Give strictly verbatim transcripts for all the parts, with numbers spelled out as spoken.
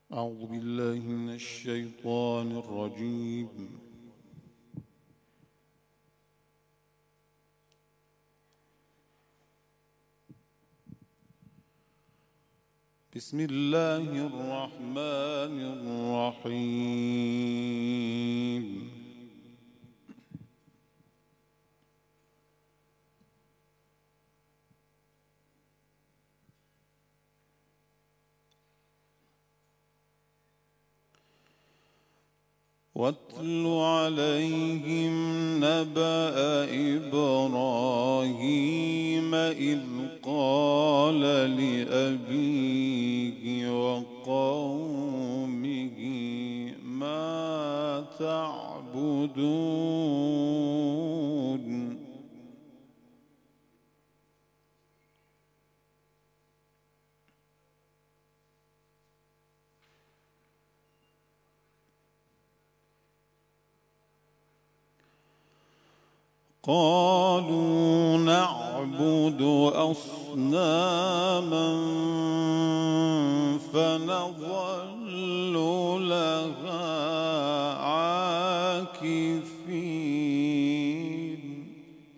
أعوذ بالله من الشيطان الرجيم. بسم الله الرحمن الرحيم. واتل عليهم نبأ إبراهيم إذ قال لأبيه وقومه ما تعبدون قالوا نعبد أصناما فنظل لها عاكفين.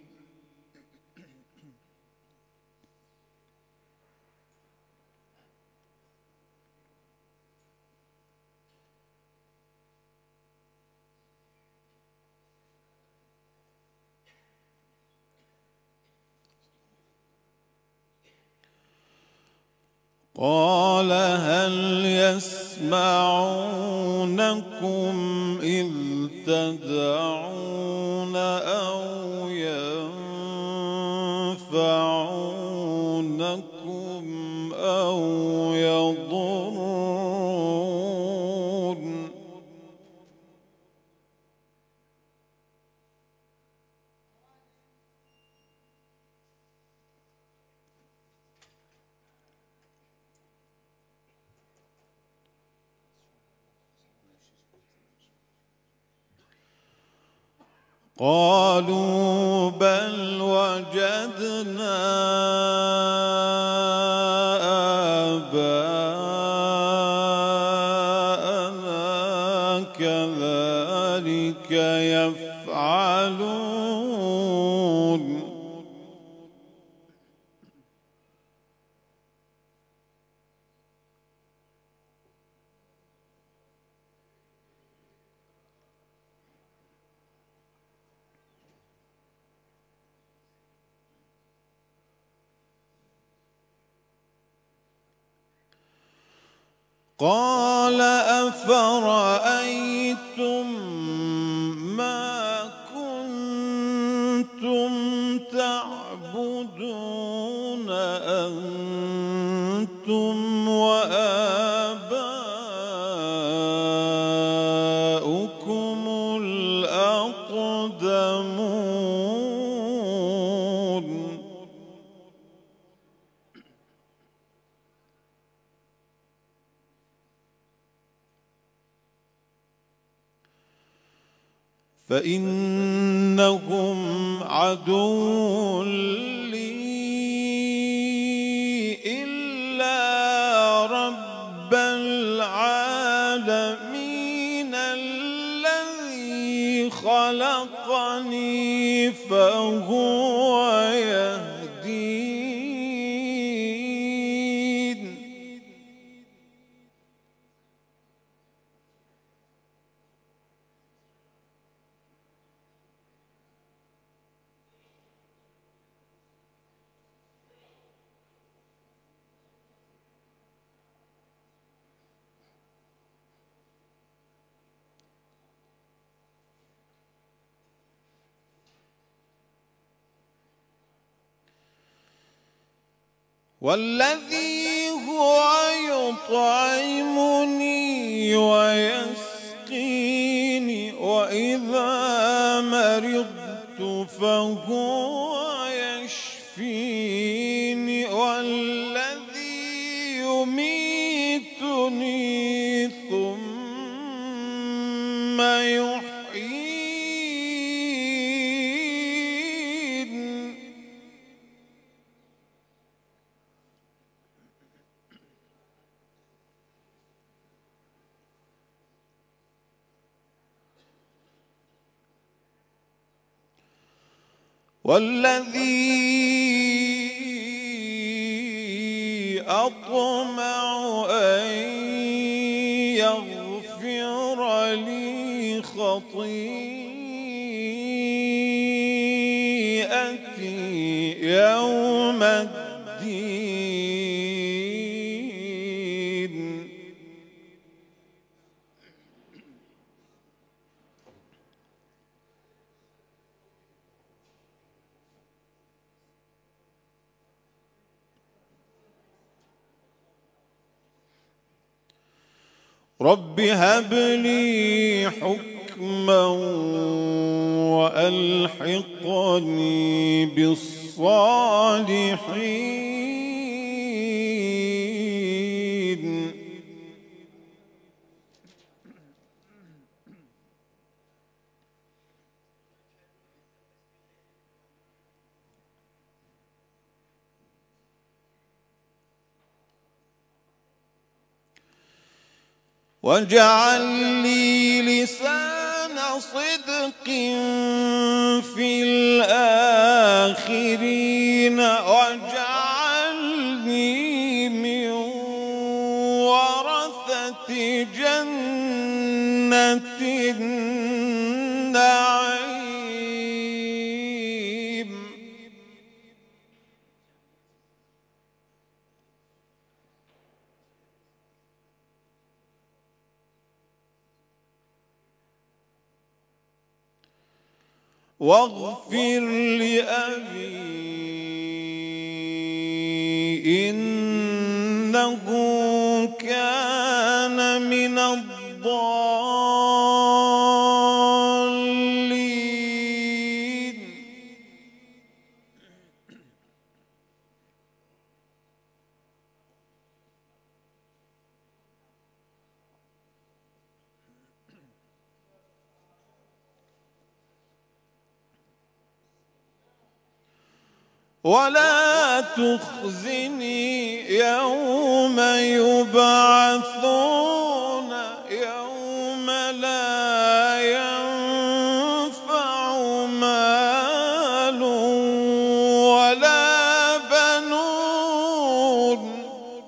قال هل يسمعونكم إذ تدعون أو ينفعونكم أو يضرون. قالوا بل وجدنا آباءنا كذلك يفعلون. قال أفرأيتم ما كنتم تعبدون أنتم وآباؤكم الأقدمون. فإنهم عدو لي إلا رب العالمين الذي خلقني فهو يهدين. والذي هو يطعمني ويسقيني وإذا مرضت فهو يشفيني والذي يميتني ثم يحييني. والذي أطمع أن يغفر لي خطيئتي يوم الدين. رب هب لي حكما وألحقني بالصالحين. واجعل لي لسان صدق في الآخرين واجعلني من ورثة جنة النعيم. واغفر لأبي إنه كان من الضالين. ولا تخزني يوم يبعثون يوم لا ينفع مال ولا بنون.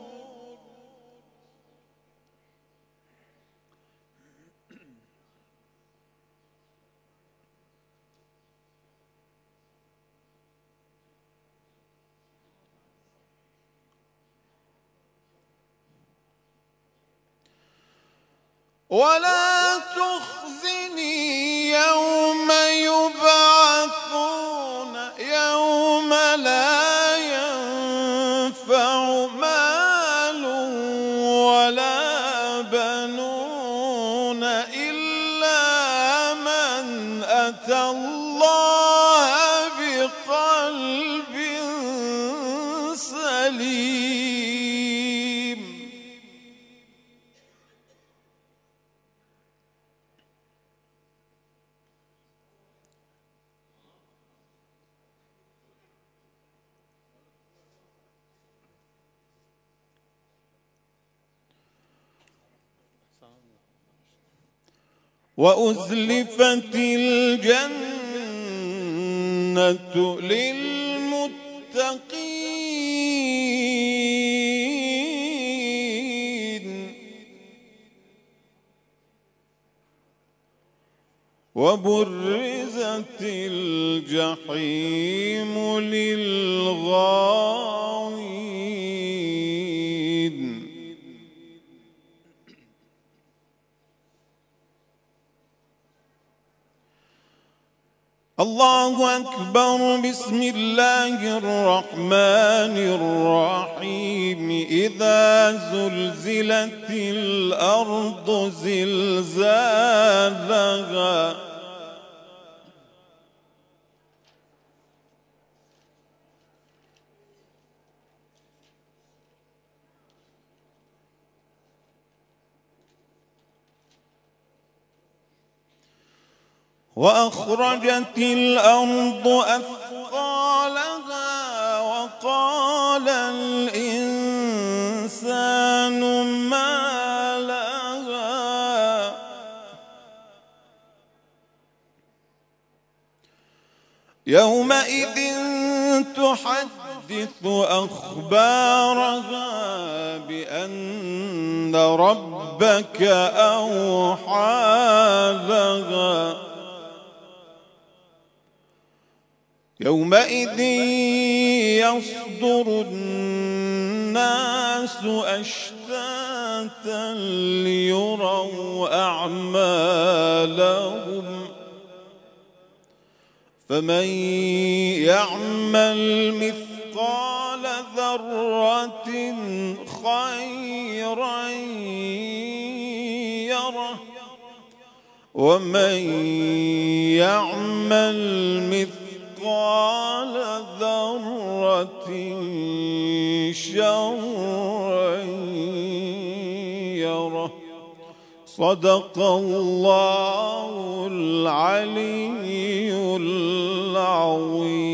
ولا تخزني يوم يبعثون يوم لا ينفع مال ولا بنون إلا من أتى الله بقلب سليم. وأزلفت الجنة للمتقين وبرزت الجحيم للغاوين. الله أكبر. بسم الله الرحمن الرحيم. إذا زلزلت الأرض زلزالها وأخرجت الأرض أثقالها وقال الإنسان ما لها يومئذ تحدث أخبارها بأن ربك أوحى لها يومئذ يصدر الناس أشتاتا ليروا أعمالهم فمن يعمل مثقال ذرة خيرا يره ومن يعمل مثقال ذرة شرا يره. صدق الله العلي العظيم.